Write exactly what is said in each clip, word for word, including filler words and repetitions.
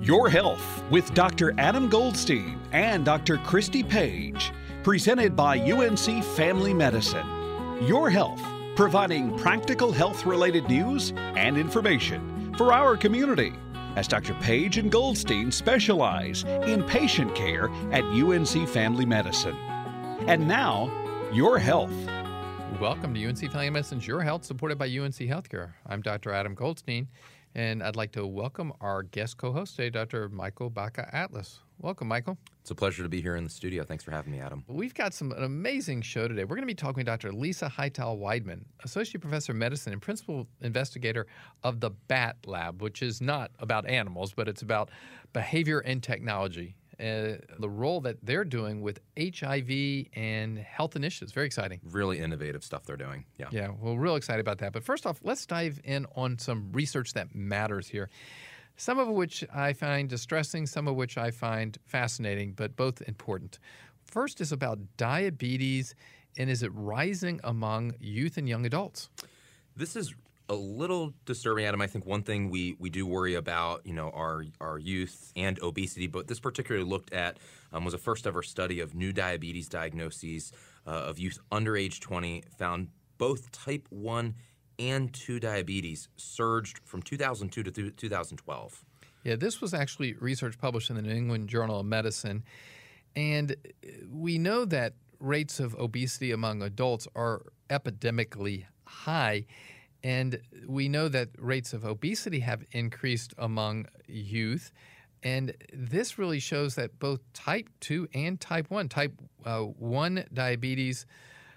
Your Health with Doctor Adam Goldstein and Doctor Christy Page, presented by U N C Family Medicine. Your Health, providing practical health-related news and information for our community, as Doctor Page and Goldstein specialize in patient care at U N C Family Medicine. And now, Your Health. Welcome to U N C Family Medicine's Your Health, supported by U N C Healthcare. I'm Doctor Adam Goldstein, and I'd like to welcome our guest co-host today, Doctor Michael Baca-Atlas. Welcome, Michael. It's a pleasure to be here in the studio. Thanks for having me, Adam. We've got some an amazing show today. We're going to be talking with Doctor Lisa Hightower-Weidman, Associate Professor of Medicine and Principal Investigator of the BAT Lab, which is not about animals, but it's about behavior and technology. Uh, the role that they're doing with H I V and health initiatives. Very exciting. Really innovative stuff they're doing. Yeah. Yeah, we're real excited about that. But first off, let's dive in on some research that matters here. Some of which I find distressing, some of which I find fascinating, but both important. First is about diabetes, and is it rising among youth and young adults? This is a little disturbing, Adam. I think one thing we, we do worry about, you know, our our youth and obesity, but this particularly looked at um, was a first ever study of new diabetes diagnoses uh, of youth under age twenty, found both type one and two diabetes surged from two thousand two to th- two thousand twelve. Yeah, this was actually research published in the New England Journal of Medicine, and we know that rates of obesity among adults are epidemically high. And we know that rates of obesity have increased among youth. And this really shows that both type two and type one, type uh, one diabetes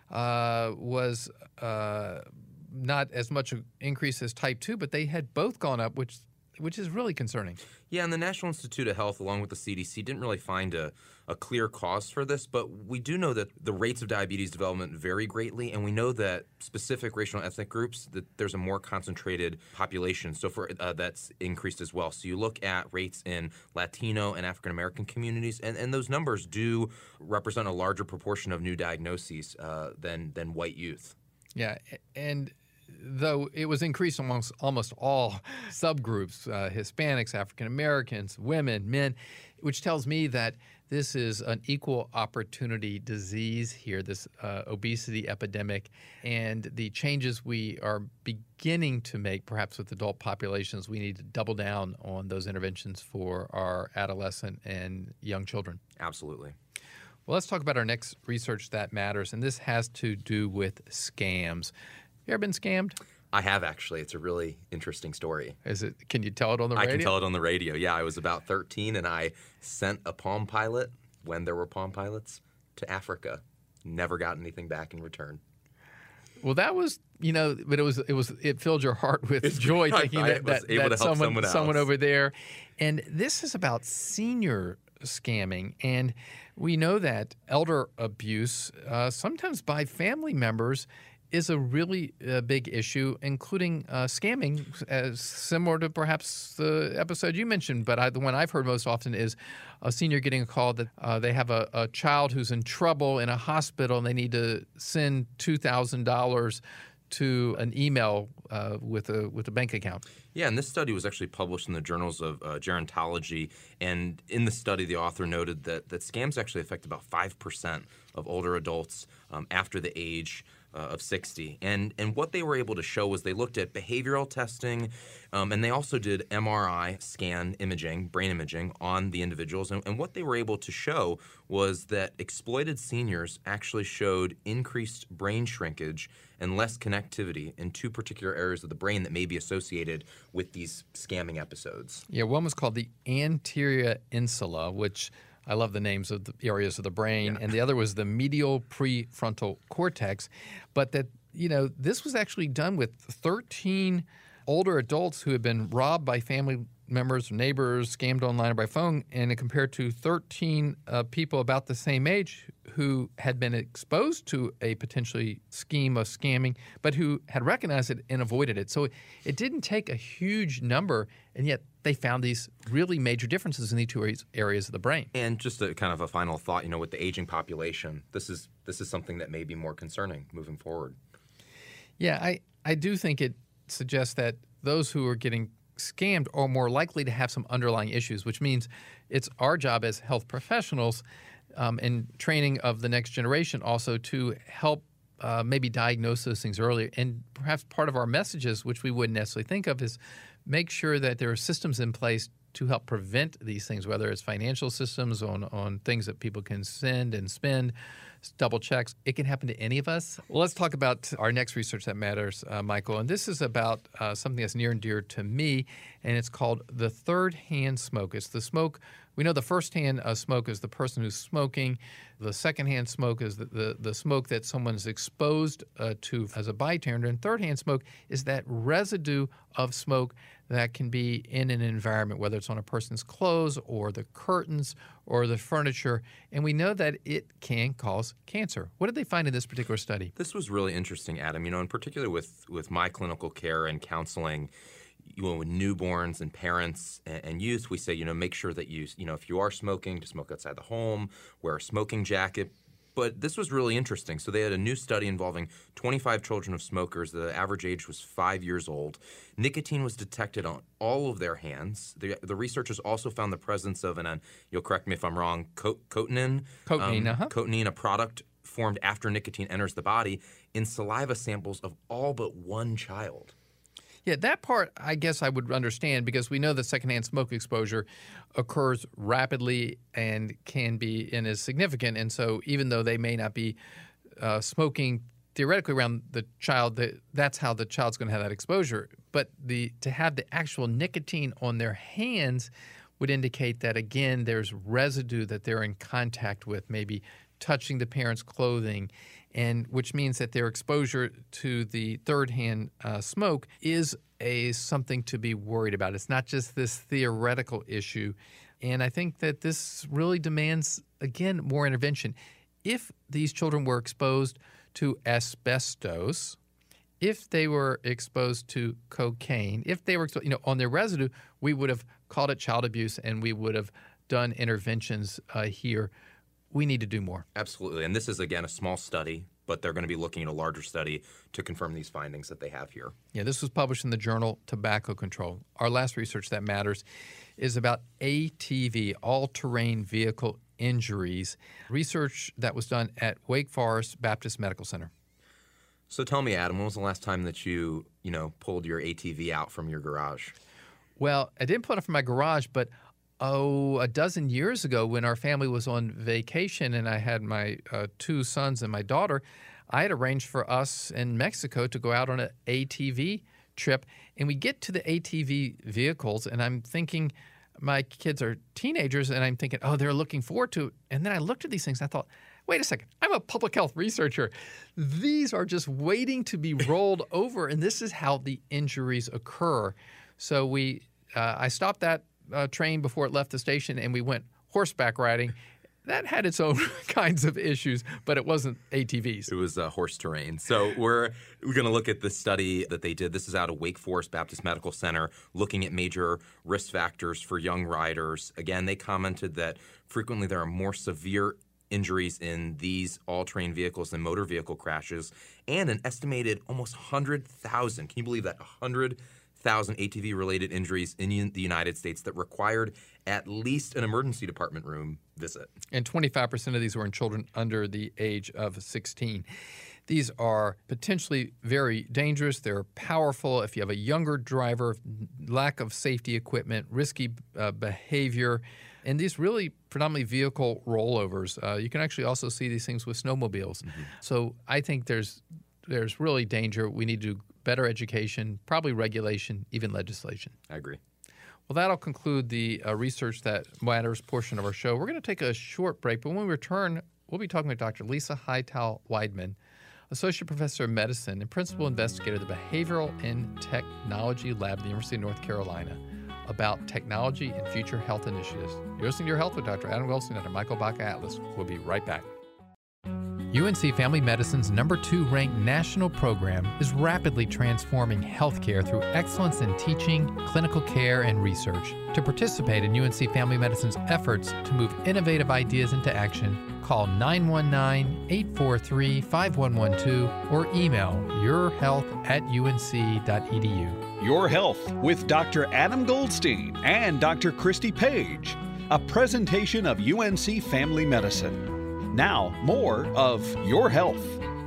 uh, was uh, not as much an increase as type two, but they had both gone up, which which is really concerning. Yeah, and the National Institute of Health, along with the C D C, didn't really find a, a clear cause for this, but we do know that the rates of diabetes development vary greatly, and we know that specific racial and ethnic groups, that there's a more concentrated population, so for uh, that's increased as well. So you look at rates in Latino and African American communities, and, and those numbers do represent a larger proportion of new diagnoses uh, than than white youth. Yeah, and though it was increased amongst almost all subgroups, uh, Hispanics, African Americans, women, men, which tells me that this is an equal opportunity disease here, this uh, obesity epidemic, and the changes we are beginning to make, perhaps with adult populations, we need to double down on those interventions for our adolescent and young children. Absolutely. Well, let's talk about our next research that matters, and this has to do with scams. You ever been scammed? I have, actually. It's a really interesting story. Is it? Can you tell it on the radio? I can tell it on the radio. Yeah, I was about thirteen, and I sent a Palm Pilot, when there were Palm Pilots, to Africa. Never got anything back in return. Well, that was, you know, but it was, it was, it filled your heart with it's joy right. thinking I that, was that, able that to help someone, someone, else. someone over there. And this is about senior scamming. And we know that elder abuse, uh, sometimes by family members, is a really uh, big issue, including uh, scamming, as similar to perhaps the episode you mentioned. But I, the one I've heard most often is a senior getting a call that uh, they have a, a child who's in trouble in a hospital and they need to send two thousand dollars to an email uh, with a with a bank account. Yeah, and this study was actually published in the journals of uh, gerontology. And in the study, the author noted that, that scams actually affect about five percent of older adults um, after the age Uh, of sixty. And and what they were able to show was they looked at behavioral testing, um, and they also did M R I scan imaging, brain imaging, on the individuals. And, and what they were able to show was that exploited seniors actually showed increased brain shrinkage and less connectivity in two particular areas of the brain that may be associated with these scamming episodes. Yeah, one was called the anterior insula, which I love the names of the areas of the brain, yeah. and the other was the medial prefrontal cortex. But that, you know, this was actually done with thirteen older adults who had been robbed by family members, neighbors, scammed online or by phone, and compared to thirteen uh, people about the same age who had been exposed to a potentially scheme of scamming, but who had recognized it and avoided it. So it, it didn't take a huge number, and yet they found these really major differences in the two areas of the brain. And just a kind of a final thought, you know, with the aging population, this is this is something that may be more concerning moving forward. Yeah, I, I do think it suggests that those who are getting scammed are more likely to have some underlying issues, which means it's our job as health professionals um, and training of the next generation also to help uh, maybe diagnose those things earlier. And perhaps part of our messages, which we wouldn't necessarily think of, is make sure that there are systems in place to help prevent these things, whether it's financial systems on, on things that people can send and spend, double checks. It can happen to any of us. Well, let's talk about our next research that matters, uh, Michael. And this is about uh, something that's near and dear to me, and it's called the third-hand smoke. It's the smoke. We know the first-hand uh, smoke is the person who's smoking. The second-hand smoke is the, the, the smoke that someone's exposed uh, to as a bystander. And third-hand smoke is that residue of smoke that can be in an environment, whether it's on a person's clothes or the curtains or the furniture. And we know that it can cause cancer. What did they find in this particular study? This was really interesting, Adam. You know, in particular with, with my clinical care and counseling, you know, with newborns and parents and, and youth, we say, you know, make sure that you, you know, if you are smoking, to smoke outside the home, wear a smoking jacket. But this was really interesting. So they had a new study involving twenty-five children of smokers. The average age was five years old. Nicotine was detected on all of their hands. The, the researchers also found the presence of, and uh, you'll correct me if I'm wrong, co- cotinine. Cotinine, um, uh-huh. Cotinine, a product formed after nicotine enters the body, in saliva samples of all but one child. Yeah, that part I guess I would understand because we know that secondhand smoke exposure occurs rapidly and can be and is significant. And so even though they may not be uh, smoking theoretically around the child, that, that's how the child's going to have that exposure. But the to have the actual nicotine on their hands would indicate that, again, there's residue that they're in contact with, maybe touching the parent's clothing, and which means that their exposure to the third-hand uh, smoke is a something to be worried about. It's not just this theoretical issue. And I think that this really demands, again, more intervention. If these children were exposed to asbestos, if they were exposed to cocaine, if they were, you know, on their residue, we would have called it child abuse and we would have done interventions uh, here. We need to do more. Absolutely. And this is, again, a small study, but they're going to be looking at a larger study to confirm these findings that they have here. Yeah, this was published in the journal Tobacco Control. Our last research that matters is about A T V, all-terrain vehicle injuries, research that was done at Wake Forest Baptist Medical Center. So tell me, Adam, when was the last time that you, you know, pulled your A T V out from your garage? Well, I didn't pull it from my garage, but oh, a dozen years ago when our family was on vacation and I had my uh, two sons and my daughter, I had arranged for us in Mexico to go out on an A T V trip. And we get to the A T V vehicles, and I'm thinking, my kids are teenagers, and I'm thinking, oh, they're looking forward to it. And then I looked at these things, and I thought, wait a second, I'm a public health researcher. These are just waiting to be rolled over, and this is how the injuries occur. So we, uh, I stopped that uh, train before it left the station, and we went horseback riding. That had its own kinds of issues, but it wasn't A T Vs. It was uh, horse terrain. So we're we're going to look at the study that they did. This is out of Wake Forest Baptist Medical Center, looking at major risk factors for young riders. Again, they commented that frequently there are more severe injuries in these all-terrain vehicles than motor vehicle crashes, and an estimated almost one hundred thousand. Can you believe that? one hundred thousand A T V-related injuries in the United States that required at least an emergency department room visit. And twenty-five percent of these were in children under the age of sixteen. These are potentially very dangerous. They're powerful. If you have a younger driver, lack of safety equipment, risky uh, behavior, and these really predominantly vehicle rollovers. Uh, you can actually also see these things with snowmobiles. Mm-hmm. So I think there's there's really danger. We need to do better education, probably regulation, even legislation. I agree. Well, that'll conclude the uh, research that matters portion of our show. We're going to take a short break, but when we return, we'll be talking with Doctor Lisa Hightower-Weidman, Associate Professor of Medicine and Principal Investigator of the Behavioral and Technology Lab at the University of North Carolina, about technology and future health initiatives. You're listening to Your Health with Doctor Adam Goldstein and Doctor Michael Baca-Atlas. We'll be right back. U N C Family Medicine's number two ranked national program is rapidly transforming healthcare through excellence in teaching, clinical care, and research. To participate in U N C Family Medicine's efforts to move innovative ideas into action, call nine one nine, eight four three, five one one two or email yourhealth at u n c dot e d u. Your Health with Doctor Adam Goldstein and Doctor Christy Page, a presentation of U N C Family Medicine. Now, more of Your Health.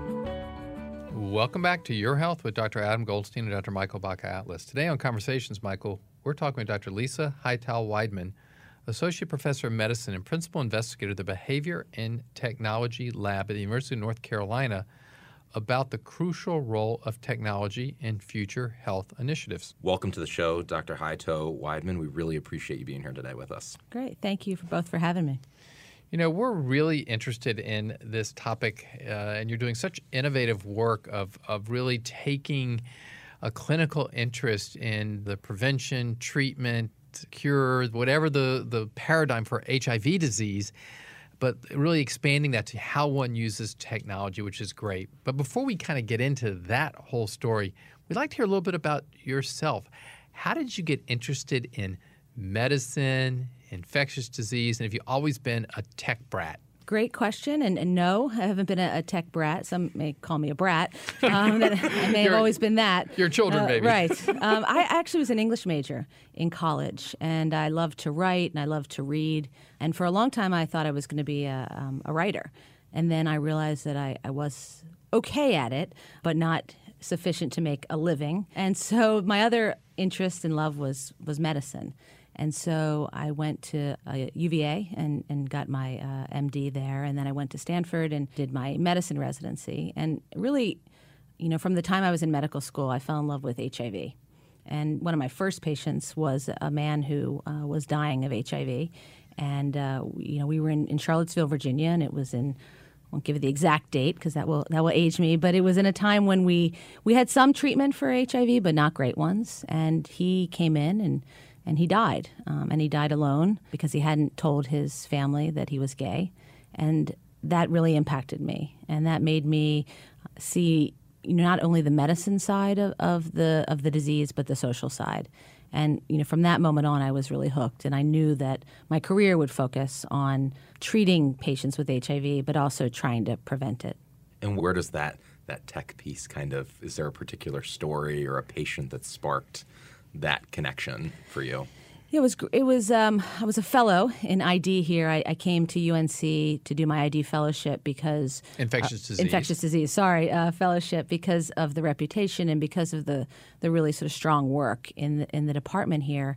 Welcome back to Your Health with Doctor Adam Goldstein and Doctor Michael Baca-Atlas. Today on Conversations, Michael, we're talking with Doctor Lisa Hightower-Weidman, Associate Professor of Medicine and Principal Investigator of the Behavior and Technology Lab at the University of North Carolina, about the crucial role of technology in future health initiatives. Welcome to the show, Doctor Hightower-Weidman. We really appreciate you being here today with us. Great. Thank you for both for having me. You know, we're really interested in this topic, uh, and you're doing such innovative work of, of really taking a clinical interest in the prevention, treatment, cure, whatever the, the paradigm for H I V disease, but really expanding that to how one uses technology, which is great. But before we kind of get into that whole story, we'd like to hear a little bit about yourself. How did you get interested in medicine, infectious disease, and have you always been a tech brat? Great question, and, and no, I haven't been a, a tech brat. Some may call me a brat. Um, that I may have always been that. Your children, uh, maybe. Right. Um, I actually was an English major in college, and I loved to write, and I loved to read. And for a long time, I thought I was going to be a, um, a writer. And then I realized that I, I was okay at it, but not sufficient to make a living. And so my other interest and love was was medicine. And so I went to uh, U V A and, and got my uh, M D there, and then I went to Stanford and did my medicine residency. And really, you know, from the time I was in medical school, I fell in love with H I V. And one of my first patients was a man who uh, was dying of H I V. And, uh, you know, we were in, in Charlottesville, Virginia, and it was in, I won't give you the exact date because that will that will age me, but it was in a time when we, we had some treatment for H I V, but not great ones. And he came in and And he died, um, and he died alone because he hadn't told his family that he was gay, and that really impacted me, and that made me see, you know, not only the medicine side of, of the of the disease, but the social side. And you know, from that moment on, I was really hooked, and I knew that my career would focus on treating patients with H I V, but also trying to prevent it. And where does that that tech piece kind of? Is there a particular story or a patient that sparked that connection for you? It was. It was. Um, I was a fellow in I D here. I, I came to U N C to do my I D fellowship because infectious uh, disease. Infectious disease. Sorry, uh, fellowship because of the reputation and because of the the really sort of strong work in the, in the department here,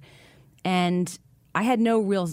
and I had no real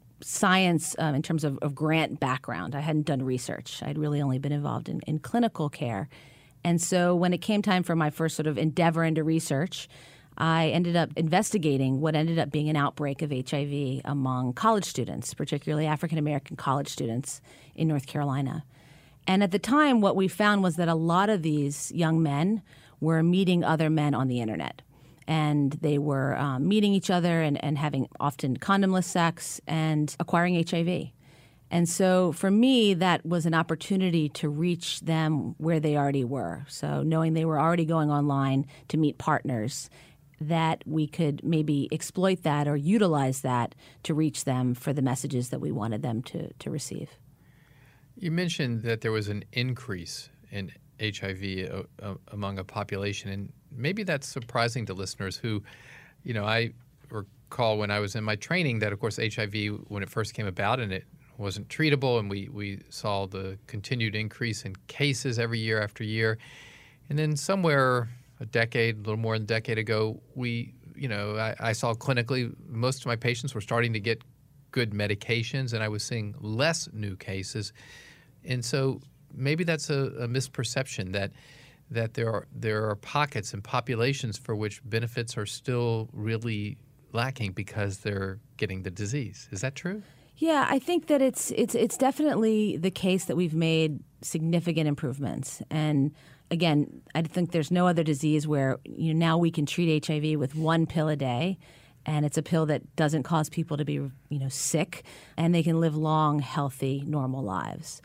science um, in terms of, of grant background. I hadn't done research. I'd really only been involved in, in clinical care, and so when it came time for my first sort of endeavor into research, I ended up investigating what ended up being an outbreak of H I V among college students, particularly African-American college students in North Carolina. And at the time, what we found was that a lot of these young men were meeting other men on the internet. And they were um, meeting each other and, and having often condomless sex and acquiring H I V. And so for me, that was an opportunity to reach them where they already were. So knowing they were already going online to meet partners, that we could maybe exploit that or utilize that to reach them for the messages that we wanted them to, to receive. You mentioned that there was an increase in H I V uh, uh, among a population, and maybe that's surprising to listeners who, you know, I recall when I was in my training that, of course, H I V, when it first came about and it wasn't treatable, and we, we saw the continued increase in cases every year after year. And then somewhere a decade, a little more than a decade ago, we, you know, I, I saw clinically most of my patients were starting to get good medications, and I was seeing less new cases. And so maybe that's a, a misperception that that there are there are pockets and populations for which benefits are still really lacking because they're getting the disease. Is that true? Yeah, I think that it's it's it's definitely the case that we've made significant improvements. And again, I think there's no other disease where, you know, now we can treat H I V with one pill a day, and it's a pill that doesn't cause people to be, you know, sick, and they can live long, healthy, normal lives.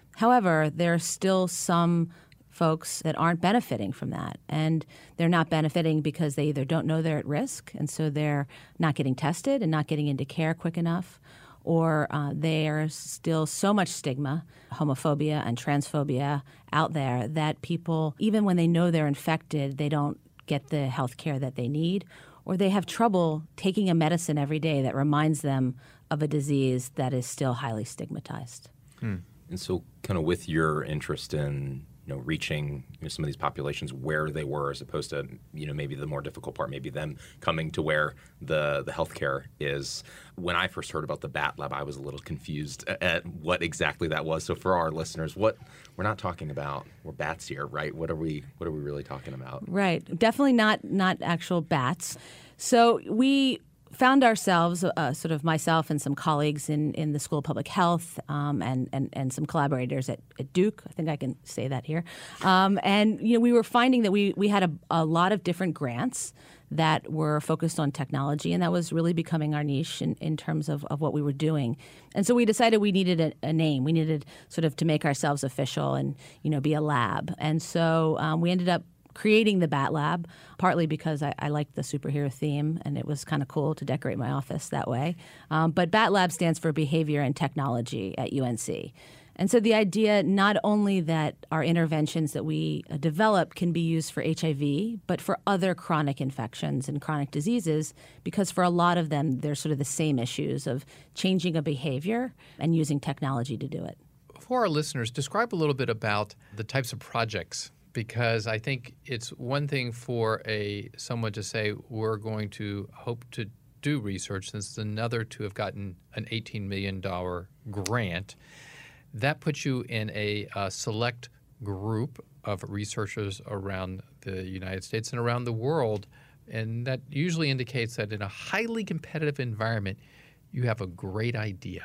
However, there are still some folks that aren't benefiting from that. And they're not benefiting because they either don't know they're at risk, and so they're not getting tested and not getting into care quick enough, or uh, there's still so much stigma, homophobia and transphobia out there that people, even when they know they're infected, they don't get the health care that they need, or they have trouble taking a medicine every day that reminds them of a disease that is still highly stigmatized. Hmm. And so kind of with your interest in you know, reaching you know, some of these populations where they were, as opposed to you know maybe the more difficult part, maybe them coming to where the the healthcare is. When I first heard about the Bat Lab, I was a little confused at what exactly that was. So for our listeners, what we're not talking about, we're bats here, right? What are we What are we really talking about? Right, definitely not not actual bats. So we found ourselves, uh, sort of myself and some colleagues in, in the School of Public Health um, and, and, and some collaborators at, at Duke. I think I can say that here. Um, and, you know, we were finding that we, we had a, a lot of different grants that were focused on technology, and that was really becoming our niche in, in terms of, of what we were doing. And so we decided we needed a, a name. We needed sort of to make ourselves official and, you know, be a lab. And so um, we ended up creating the Bat Lab, partly because I, I liked the superhero theme, and it was kind of cool to decorate my office that way. Um, but Bat Lab stands for Behavior and Technology at U N C. And so the idea not only that our interventions that we uh, develop can be used for H I V, but for other chronic infections and chronic diseases, because for a lot of them, they're sort of the same issues of changing a behavior and using technology to do it. For our listeners, describe a little bit about the types of projects, because I think it's one thing for a someone to say we're going to hope to do research, and it's another to have gotten an eighteen million dollars grant. That puts you in a uh, select group of researchers around the United States and around the world, and that usually indicates that in a highly competitive environment, you have a great idea.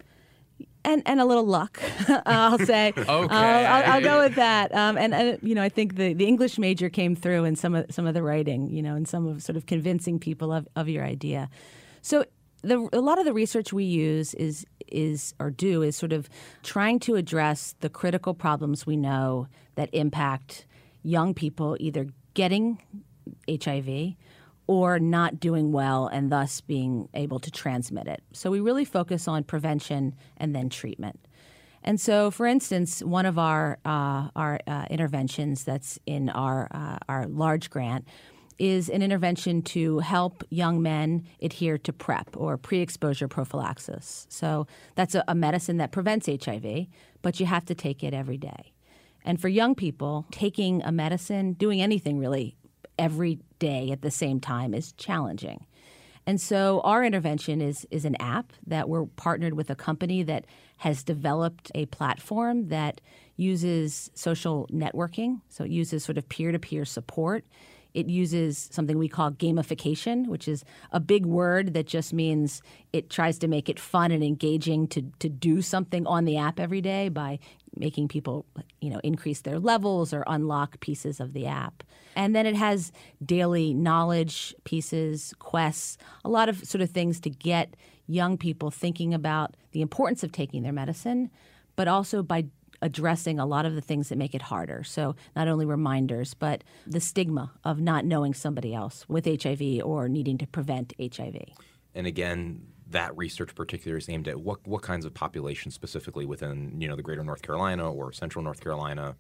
And and a little luck, I'll say. Okay. I'll, I'll, I'll go with that. Um, and, and you know, I think the, the English major came through in some of some of the writing, you know, and some of sort of convincing people of, of your idea. So the, a lot of the research we use is is or do is sort of trying to address the critical problems we know that impact young people either getting H I V or not doing well and thus being able to transmit it. So we really focus on prevention and then treatment. And so, for instance, one of our uh, our uh, interventions that's in our uh, our large grant is an intervention to help young men adhere to PrEP, or pre-exposure prophylaxis. So that's a, a medicine that prevents H I V, but you have to take it every day. And for young people, taking a medicine, doing anything really every day at the same time is challenging. And so our intervention is is an app that we're partnered with a company that has developed a platform that uses social networking. So it uses sort of peer-to-peer support. It uses something we call gamification, which is a big word that just means it tries to make it fun and engaging to to do something on the app every day by making people, you know, increase their levels or unlock pieces of the app. And then it has daily knowledge pieces, quests, a lot of sort of things to get young people thinking about the importance of taking their medicine, but also by addressing a lot of the things that make it harder. So not only reminders, but the stigma of not knowing somebody else with H I V or needing to prevent H I V. And again, that research particularly is aimed at what what kinds of populations specifically within you know the greater North Carolina or central North Carolina?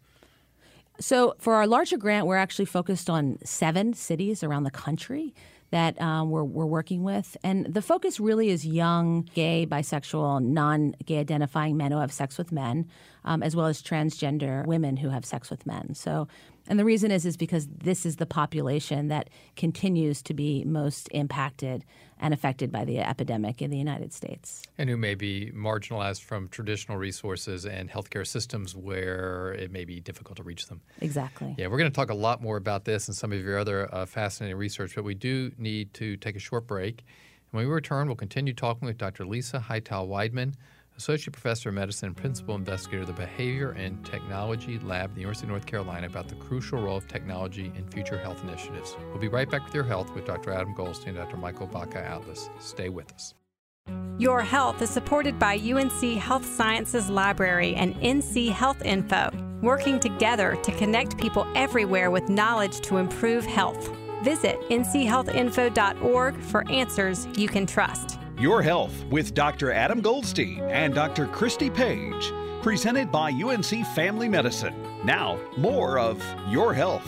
So for our larger grant, we're actually focused on seven cities around the country that um, we're, we're working with. And the focus really is young, gay, bisexual, non-gay identifying men who have sex with men, um, as well as transgender women who have sex with men. So, and the reason is is because this is the population that continues to be most impacted and affected by the epidemic in the United States. And who may be marginalized from traditional resources and healthcare systems where it may be difficult to reach them. Exactly. Yeah, we're going to talk a lot more about this and some of your other uh, fascinating research, but we do need to take a short break. And when we return, we'll continue talking with Doctor Lisa Hightower-Weidman, Associate Professor of Medicine and Principal Investigator of the Behavior and Technology Lab at the University of North Carolina, about the crucial role of technology in future health initiatives. We'll be right back with Your Health with Doctor Adam Goldstein and Doctor Michael Baca-Atlas. Stay with us. Your Health is supported by U N C Health Sciences Library and N C Health Info, working together to connect people everywhere with knowledge to improve health. Visit N C health info dot org for answers you can trust. Your Health with Doctor Adam Goldstein and Doctor Christy Page, presented by U N C Family Medicine. Now, more of Your Health.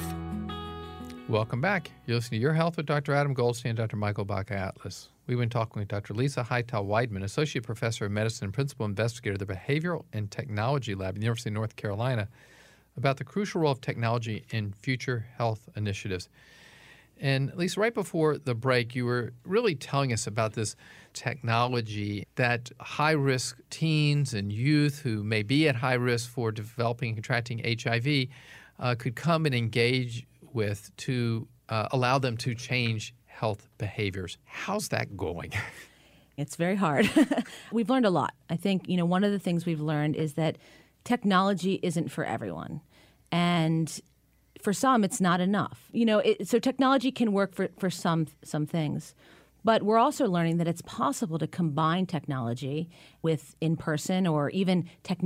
Welcome back. You're listening to Your Health with Doctor Adam Goldstein and Doctor Michael Baca-Atlas. We've been talking with Doctor Lisa Hightower-Weidman, Associate Professor of Medicine and Principal Investigator of the Behavioral and Technology Lab at the University of North Carolina, about the crucial role of technology in future health initiatives. And Lisa, right before the break, you were really telling us about this technology that high-risk teens and youth who may be at high risk for developing and contracting H I V uh, could come and engage with to uh, allow them to change health behaviors. How's that going? It's very hard. We've learned a lot. I think, you know, one of the things we've learned is that technology isn't for everyone. And for some, it's not enough. You know, it, so technology can work for, for some some things. But we're also learning that it's possible to combine technology with in-person or even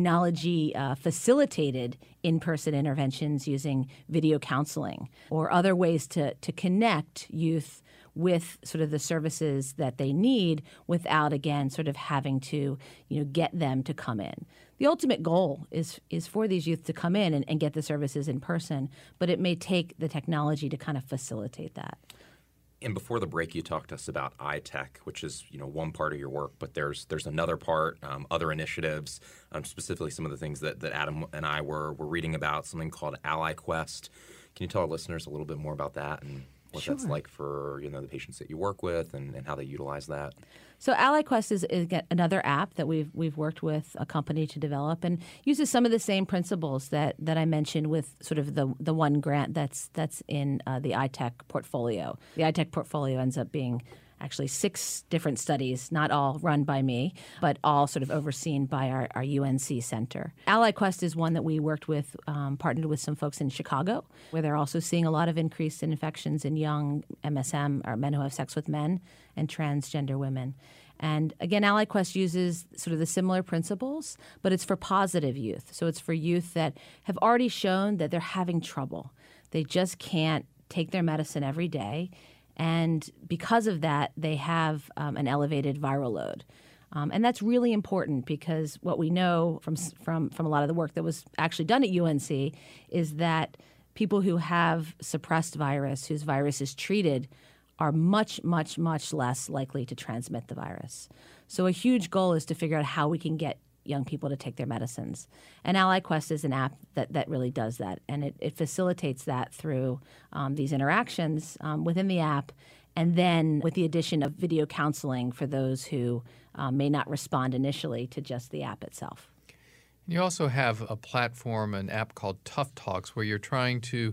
technology-facilitated uh, in-person interventions using video counseling or other ways to, to connect youth with sort of the services that they need without, again, sort of having to, you know, get them to come in. The ultimate goal is is for these youth to come in and, and get the services in person, but it may take the technology to kind of facilitate that. And before the break, you talked to us about I TECH, which is, you know, one part of your work, but there's there's another part, um, other initiatives, um, specifically some of the things that, that Adam and I were were reading about, something called AllyQuest. Can you tell our listeners a little bit more about that and what Sure. that's like for, you know, the patients that you work with and, and how they utilize that? So AllyQuest is, is another app that we've we've worked with a company to develop and uses some of the same principles that, that I mentioned with sort of the the one grant that's that's in uh, the I TECH portfolio. The I TECH portfolio ends up being actually six different studies, not all run by me, but all sort of overseen by our, our U N C center. AllyQuest is one that we worked with, um, partnered with some folks in Chicago, where they're also seeing a lot of increase in infections in young M S M, or men who have sex with men, and transgender women. And again, AllyQuest uses sort of the similar principles, but it's for positive youth. So it's for youth that have already shown that they're having trouble. They just can't take their medicine every day. And because of that, they have um, an elevated viral load. Um, and that's really important because what we know from, from, from a lot of the work that was actually done at U N C is that people who have suppressed virus, whose virus is treated, are much, much, much less likely to transmit the virus. So a huge goal is to figure out how we can get young people to take their medicines. And AllyQuest is an app that, that really does that. And it, it facilitates that through um, these interactions um, within the app, and then with the addition of video counseling for those who um, may not respond initially to just the app itself. You also have a platform, an app called Tough Talks, where you're trying to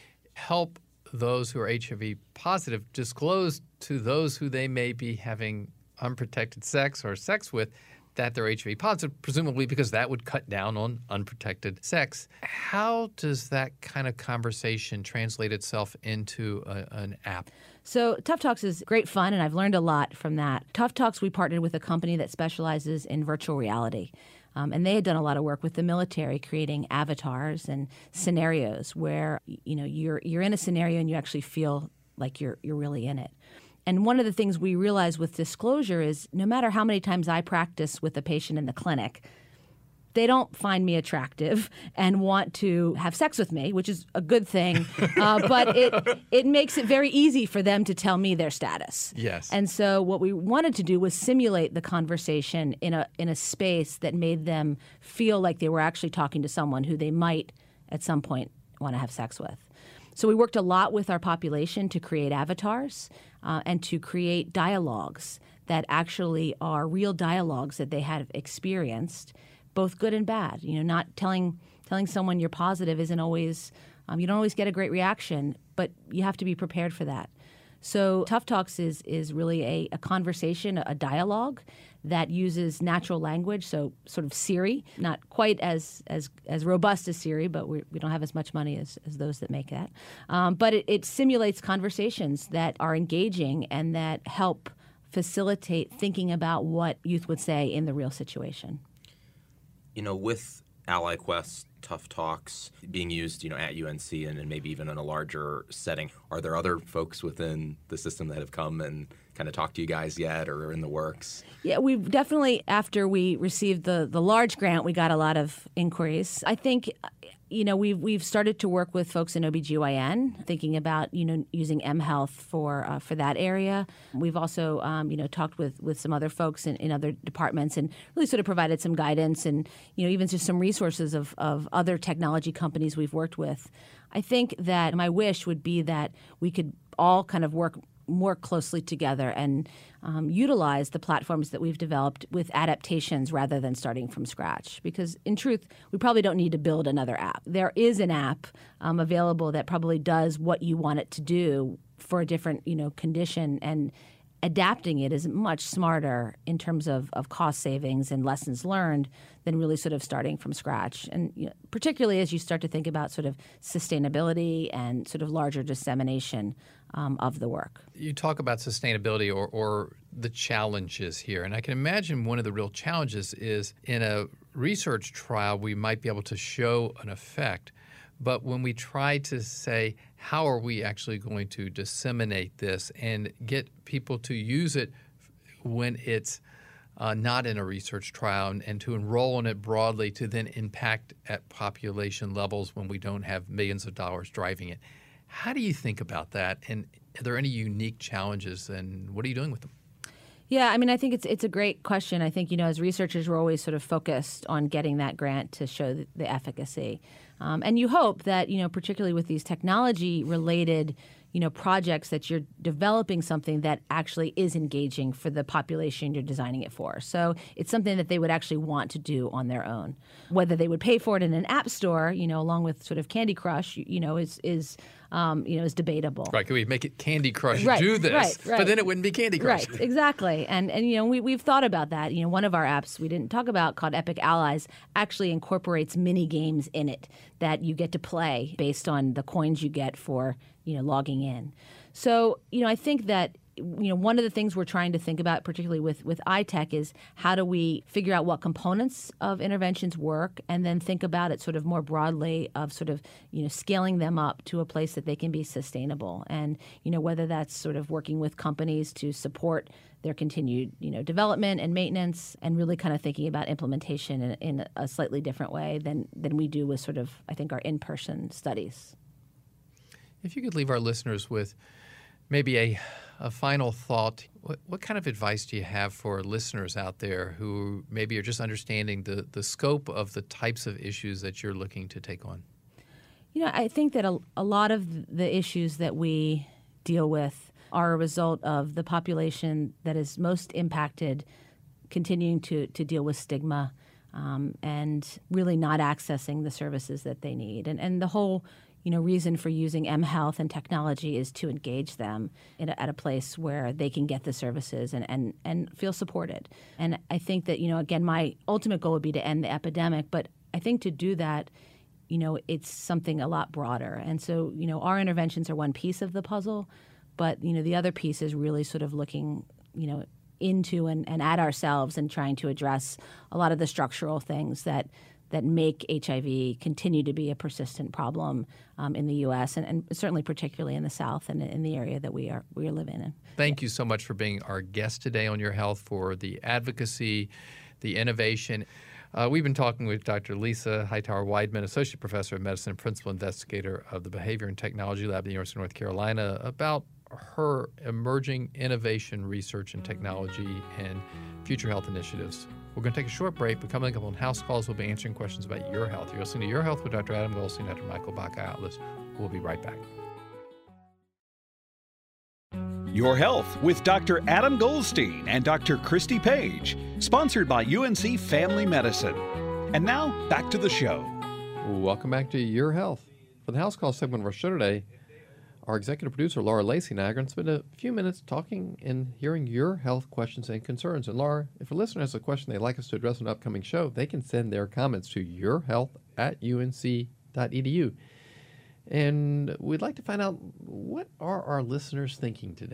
help those who are H I V positive disclose to those who they may be having unprotected sex or sex with that they're H I V positive, presumably because that would cut down on unprotected sex. How does that kind of conversation translate itself into a, an app? So Tough Talks is great fun, and I've learned a lot from that. Tough Talks, we partnered with a company that specializes in virtual reality. Um, and they had done a lot of work with the military, creating avatars and scenarios where, you know, you're you're in a scenario and you actually feel like you're you're really in it. And one of the things we realize with disclosure is no matter how many times I practice with a patient in the clinic, they don't find me attractive and want to have sex with me, which is a good thing. Uh, but it it makes it very easy for them to tell me their status. Yes. And so what we wanted to do was simulate the conversation in a in a space that made them feel like they were actually talking to someone who they might at some point want to have sex with. So we worked a lot with our population to create avatars uh, and to create dialogues that actually are real dialogues that they have experienced, both good and bad. You know, not telling telling someone you're positive isn't always, um, you don't always get a great reaction, but you have to be prepared for that. So Tough Talks is is really a, a conversation, a dialogue that uses natural language, so sort of Siri, not quite as as, as robust as Siri, but we, we don't have as much money as, as those that make that. Um, but it, it simulates conversations that are engaging and that help facilitate thinking about what youth would say in the real situation. You know, with AllyQuest, Tough Talks being used, you know, at U N C and, and maybe even in a larger setting, are there other folks within the system that have come and kind of talked to you guys yet or are in the works? Yeah, we've definitely, after we received the, the large grant, we got a lot of inquiries. I think, you know, we've, we've started to work with folks in O B G Y N, thinking about, you know, using mHealth for uh, for that area. We've also, um, you know, talked with, with some other folks in, in other departments and really sort of provided some guidance and, you know, even just some resources of, of other technology companies we've worked with. I think that my wish would be that we could all kind of work more closely together and um, utilize the platforms that we've developed with adaptations rather than starting from scratch. Because in truth, we probably don't need to build another app. There is an app um, available that probably does what you want it to do for a different, you know, condition, and adapting it is much smarter in terms of, of cost savings and lessons learned than really sort of starting from scratch. And you know, particularly as you start to think about sort of sustainability and sort of larger dissemination um, of the work. You talk about sustainability or, or the challenges here. And I can imagine one of the real challenges is in a research trial, we might be able to show an effect. But when we try to say, how are we actually going to disseminate this and get people to use it when it's uh, not in a research trial and, and to enroll in it broadly to then impact at population levels when we don't have millions of dollars driving it? How do you think about that? And are there any unique challenges, and what are you doing with them? Yeah, I mean, I think it's it's a great question. I think, you know, as researchers, we're always sort of focused on getting that grant to show the, the efficacy. Um, and you hope that, you know, particularly with these technology-related, you know, projects, that you're developing something that actually is engaging for the population you're designing it for. So it's something that they would actually want to do on their own. Whether they would pay for it in an app store, you know, along with sort of Candy Crush, you know, is is um, you know, is debatable. Right? Can we make it Candy Crush right, do this? Right, right. But then it wouldn't be Candy Crush. Right, exactly. And and you know, we we've thought about that. You know, one of our apps we didn't talk about, called Epic Allies, actually incorporates mini games in it that you get to play based on the coins you get for, you know, logging in. So, you know, I think that, you know, one of the things we're trying to think about, particularly with, with iTech, is how do we figure out what components of interventions work and then think about it sort of more broadly of sort of, you know, scaling them up to a place that they can be sustainable. And, you know, whether that's sort of working with companies to support their continued, you know, development and maintenance, and really kind of thinking about implementation in, in a slightly different way than, than we do with sort of, I think, our in-person studies. If you could leave our listeners with maybe a, a final thought, what, what kind of advice do you have for listeners out there who maybe are just understanding the, the scope of the types of issues that you're looking to take on? You know, I think that a, a lot of the issues that we deal with are a result of the population that is most impacted continuing to, to deal with stigma um, and really not accessing the services that they need. And, and the whole you know, reason for using mHealth and technology is to engage them in a, at a place where they can get the services and, and, and feel supported. And I think that, you know, again, my ultimate goal would be to end the epidemic, but I think to do that, you know, it's something a lot broader. And so, you know, our interventions are one piece of the puzzle, but, you know, the other piece is really sort of looking, you know, into and, and at ourselves and trying to address a lot of the structural things that that make H I V continue to be a persistent problem um, in the U S and, and certainly particularly in the South and in the area that we are we are living in. Thank you so much for being our guest today on Your Health, for the advocacy, the innovation. Uh, we've been talking with Doctor Lisa Hightower-Weidman, Associate Professor of Medicine and Principal Investigator of the Behavior and Technology Lab at the University of North Carolina, about her emerging innovation, research, and technology and future health initiatives. We're going to take a short break, but coming up on House Calls, we'll be answering questions about your health. You're listening to Your Health with Doctor Adam Goldstein, Doctor Michael Baca-Atlas. We'll be right back. Your Health with Doctor Adam Goldstein and Doctor Christy Page, sponsored by U N C Family Medicine. And now, back to the show. Welcome back to Your Health. For the House Call segment of our show today, our executive producer, Laura Lacey, and I are going to spend a few minutes talking and hearing your health questions and concerns. And Laura, if a listener has a question they'd like us to address in an upcoming show, they can send their comments to yourhealth at U N C dot E D U. And we'd like to find out, what are our listeners thinking today?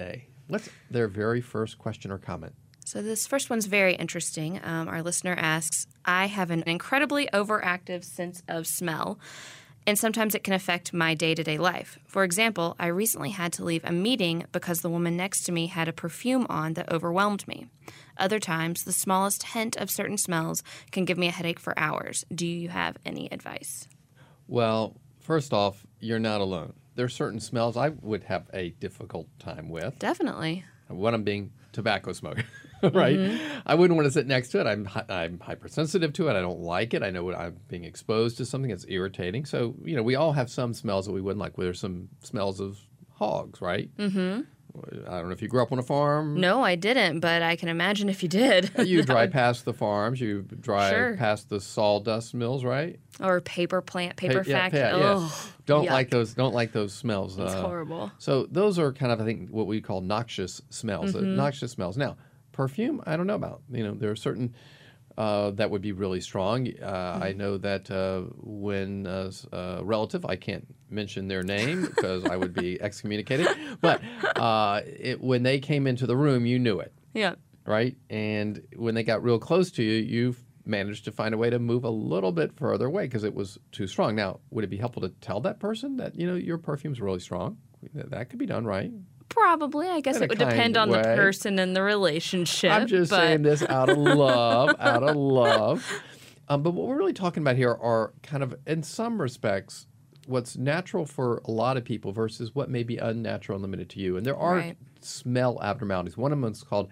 What's their very first question or comment? So this first one's very interesting. Um, our listener asks, I have an incredibly overactive sense of smell, and sometimes it can affect my day-to-day life. For example, I recently had to leave a meeting because the woman next to me had a perfume on that overwhelmed me. Other times, the smallest hint of certain smells can give me a headache for hours. Do you have any advice? Well, first off, you're not alone. There are certain smells I would have a difficult time with. Definitely. One of them being tobacco smoke, right? Mm-hmm. I wouldn't want to sit next to it. I'm I'm hypersensitive to it. I don't like it. I know what I'm being exposed to something that's irritating. So, you know, we all have some smells that we wouldn't like. There's some smells of hogs, right? Mm-hmm. I don't know if you grew up on a farm. No, I didn't, but I can imagine if you did. You drive past the farms. You drive Sure. past the sawdust mills, right? Or paper plant, paper Pa- yeah, fact. pa- yeah. Oh, Don't yuck. like those. Don't like those smells. It's uh, horrible. So those are kind of, I think, what we call noxious smells. Mm-hmm. Uh, noxious smells. Now, perfume, I don't know about. You know, there are certain uh, that would be really strong. Uh, Mm-hmm. I know that uh, when uh, a relative, I can't mention their name because I would be excommunicated, but uh, it, when they came into the room, you knew it, Yeah. right? And when they got real close to you, you managed to find a way to move a little bit further away because it was too strong. Now, would it be helpful to tell that person that, you know, your perfume's really strong? That could be done, right? Probably. I guess In a it would kind depend on way. the person and the relationship. I'm just but... saying this out of love, out of love. Um, but what we're really talking about here are kind of, in some respects, what's natural for a lot of people versus what may be unnatural and limited to you. And there are Right. smell abnormalities. One of them is called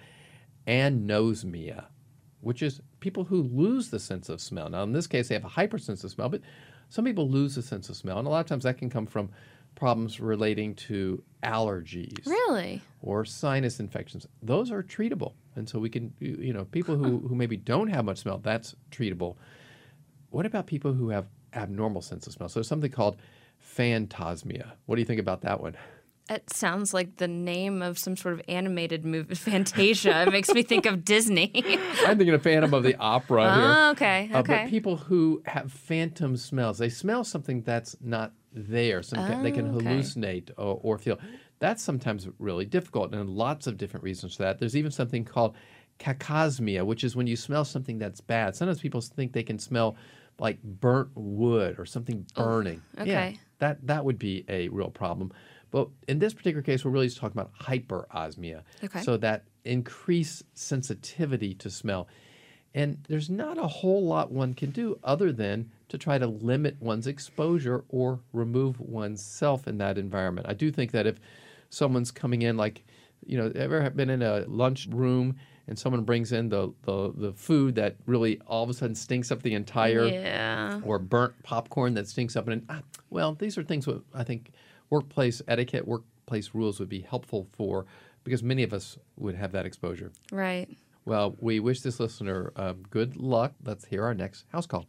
anosmia, which is people who lose the sense of smell. Now, in this case, they have a hypersense of smell, but some people lose the sense of smell. And a lot of times that can come from problems relating to allergies. Really? Or sinus infections. Those are treatable. And so we can, you you know, people who, who maybe don't have much smell, that's treatable. What about people who have abnormal sense of smell? So there's something called phantasmia. What do you think about that one? It sounds like the name of some sort of animated movie, Fantasia. It makes me think of Disney. I'm thinking of Phantom of the Opera here. Oh, okay, Uh, okay. but people who have phantom smells, they smell something that's not there. Some, they can Oh, okay. hallucinate or, or feel. That's sometimes really difficult, and lots of different reasons for that. There's even something called cacosmia, which is when you smell something that's bad. Sometimes people think they can smell like burnt wood or something burning. okay. Yeah, that, that would be a real problem. But in this particular case, we're really just talking about hyperosmia. Okay. So that increased sensitivity to smell. And there's not a whole lot one can do other than to try to limit one's exposure or remove oneself in that environment. I do think that if someone's coming in, like, you know, ever been in a lunch room and someone brings in the, the, the food that really all of a sudden stinks up the entire, Yeah. or burnt popcorn that stinks up, and ah, well, these are things that I think workplace etiquette, workplace rules would be helpful for, because many of us would have that exposure. Right. Well, we wish this listener uh, good luck. Let's hear our next house call.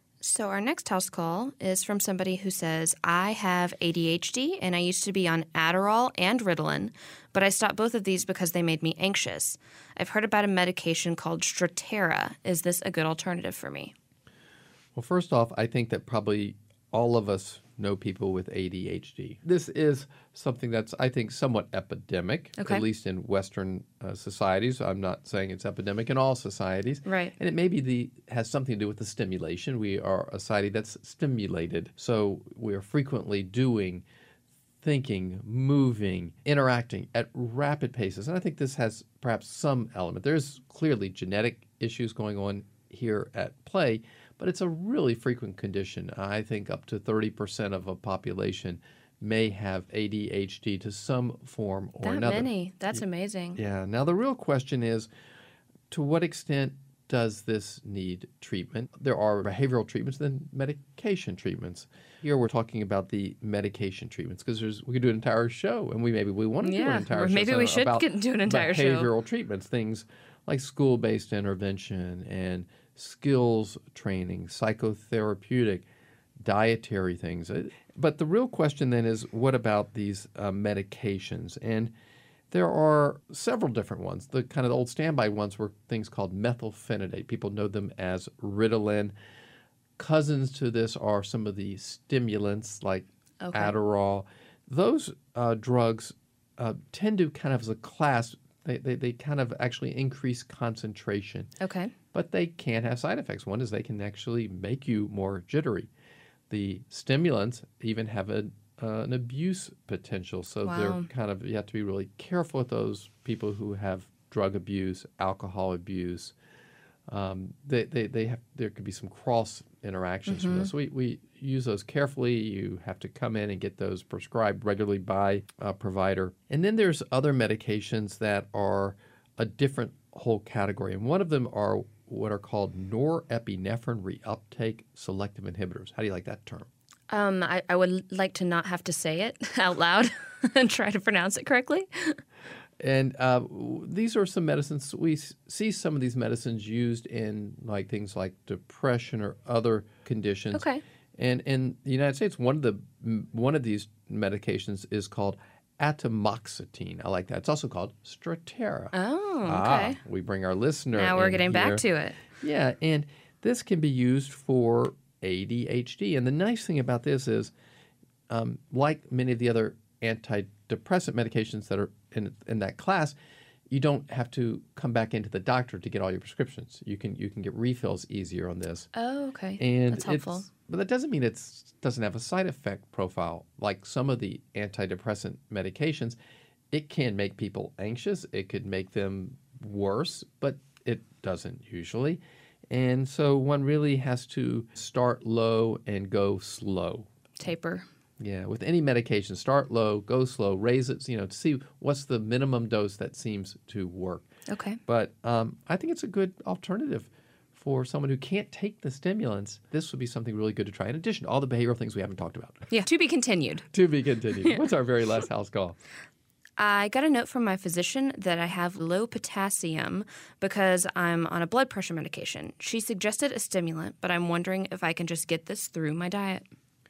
So our next house call is from somebody who says, I have A D H D and I used to be on Adderall and Ritalin, but I stopped both of these because they made me anxious. I've heard about a medication called Strattera. Is this a good alternative for me? Well, first off, I think that probably all of us know people with A D H D. This is something that's, I think, somewhat epidemic, Okay. at least in Western uh, societies. I'm not saying it's epidemic in all societies. Right. And it maybe the has something to do with the stimulation. We are a society that's stimulated. So we're frequently doing, thinking, moving, interacting at rapid paces. And I think this has perhaps some element. There's clearly genetic issues going on here at play, but it's a really frequent condition. I think up to thirty percent of a population may have A D H D to some form or That another. many. That's amazing. Yeah. Now, the real question is, to what extent does this need treatment? There are behavioral treatments and then medication treatments. Here we're talking about the medication treatments because there's we could do an entire show, and we maybe we want to do Yeah, an entire or show maybe we should about get- do an entire show. behavioral treatments, things like school-based intervention and skills training, psychotherapeutic, dietary things. But the real question then is, what about these uh, medications? And there are several different ones. The kind of old standby ones were things called methylphenidate. People know them as Ritalin. Cousins to this are some of the stimulants like Okay. Adderall. Those uh, drugs uh, tend to kind of, as a class, they, they, they kind of actually increase concentration. Okay. But they can have side effects. One is they can actually make you more jittery. The stimulants even have a, uh, an abuse potential. So Wow. they're kind of, you have to be really careful with those people who have drug abuse, alcohol abuse. Um, they, they, they have, there could be some cross interactions Mm-hmm. from those. So we, we use those carefully. You have to come in and get those prescribed regularly by a provider. And then there's other medications that are a different whole category. And one of them are what are called norepinephrine reuptake selective inhibitors. How do you like that term? Um, I, I would like to not have to say it out loud and try to pronounce it correctly. And uh, these are some medicines. We s- see some of these medicines used in like things like depression or other conditions. Okay. And in the United States, one of the m- one of these medications is called atomoxetine. I like that. It's also called Strattera. Oh, okay. Ah, we bring our listener. Now we're in getting here. back to it. Yeah, and this can be used for A D H D. And the nice thing about this is, um, like many of the other antidepressant medications that are in in that class, you don't have to come back into the doctor to get all your prescriptions. You can you can get refills easier on this. Oh, okay. And That's helpful. it's- but that doesn't mean it doesn't have a side effect profile like some of the antidepressant medications. It can make people anxious. It could make them worse, but it doesn't usually. And so one really has to start low and go slow. Taper. Yeah, with any medication, start low, go slow, raise it, you know, to see what's the minimum dose that seems to work. Okay. But um, I think it's a good alternative for someone who can't take the stimulants. This would be something really good to try, in addition to all the behavioral things we haven't talked about. Yeah. To be continued. To be continued. What's our very last house call? I got a note from my physician that I have low potassium because I'm on a blood pressure medication. She suggested a stimulant, but I'm wondering if I can just get this through my diet.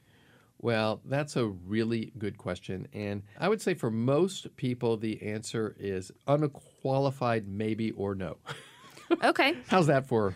Well, that's a really good question. And I would say for most people, the answer is unqualified maybe or no. Okay. How's that for?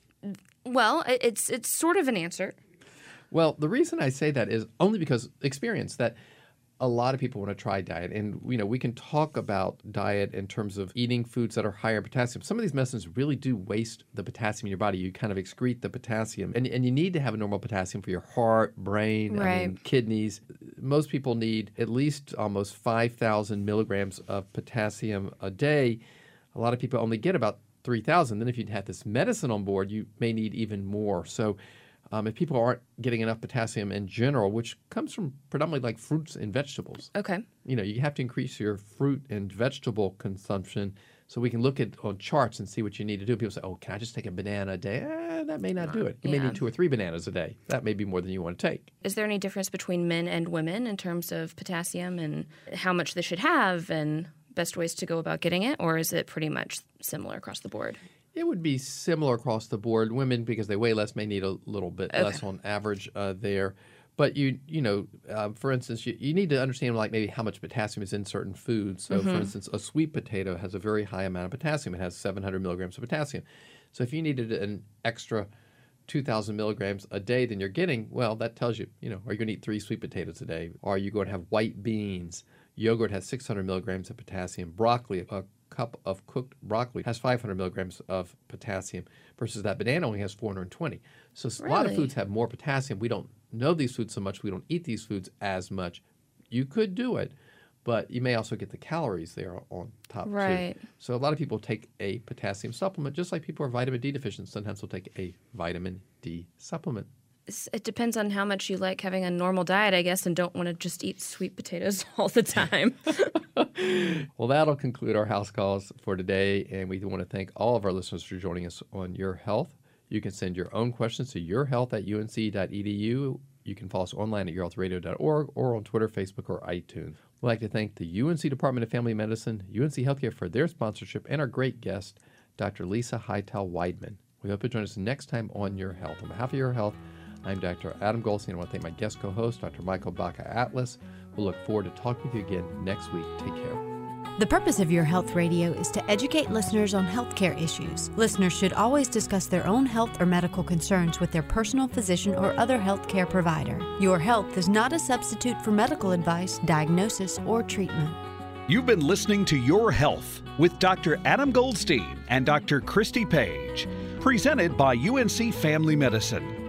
Well, it- it's it's sort of an answer. Well, the reason I say that is only because experience that a lot of people want to try diet. And, you know, we can talk about diet in terms of eating foods that are higher in potassium. Some of these medicines really do waste the potassium in your body. You kind of excrete the potassium. And, and you need to have a normal potassium for your heart, brain, I Right. mean, kidneys. Most people need at least almost five thousand milligrams of potassium a day. A lot of people only get about three thousand. Then if you had this medicine on board, you may need even more. So um, if people aren't getting enough potassium in general, which comes from predominantly like fruits and vegetables, Okay. you know, you have to increase your fruit and vegetable consumption so we can look at on charts and see what you need to do. People say, oh, can I just take a banana a day? Eh, that may not do it. You may yeah. need two or three bananas a day. That may be more than you want to take. Is there any difference between men and women in terms of potassium and how much they should have and best ways to go about getting it? Or is it pretty much similar across the board? It would be similar across the board. Women, because they weigh less, may need a little bit Okay. less on average uh, there. But you, you know, uh, for instance, you, you need to understand like maybe how much potassium is in certain foods. So, for instance, a sweet potato has a very high amount of potassium. It has seven hundred milligrams of potassium. So, if you needed an extra two thousand milligrams a day than you're getting, well, that tells you, you know, are you going to eat three sweet potatoes a day? Are you going to have white beans? Yogurt has six hundred milligrams of potassium. Broccoli, a cup of cooked broccoli has five hundred milligrams of potassium versus that banana only has four hundred twenty. So a lot of Really? foods have more potassium. We don't know these foods so much. We don't eat these foods as much. You could do it, but you may also get the calories there on top Right. too. So a lot of people take a potassium supplement, just like people are vitamin D deficient. Sometimes they'll take a vitamin D supplement. It's- It depends on how much you like having a normal diet, I guess, and don't want to just eat sweet potatoes all the time. Well, that'll conclude our house calls for today, and we want to thank all of our listeners for joining us on Your Health. You can send your own questions to yourhealth at U N C dot E D U. You can follow us online at your health radio dot org or on Twitter, Facebook, or iTunes. We'd like to thank the U N C Department of Family Medicine, U N C Healthcare for their sponsorship, and our great guest, Doctor Lisa Hightower-Weidman. We hope you join us next time on Your Health. On behalf of Your Health, I'm Doctor Adam Goldstein. I want to thank my guest co-host, Doctor Michael Baca-Atlas. We'll look forward to talking with you again next week. Take care. The purpose of Your Health Radio is to educate listeners on healthcare issues. Listeners should always discuss their own health or medical concerns with their personal physician or other healthcare provider. Your Health is not a substitute for medical advice, diagnosis, or treatment. You've been listening to Your Health with Doctor Adam Goldstein and Doctor Christy Page, presented by U N C Family Medicine.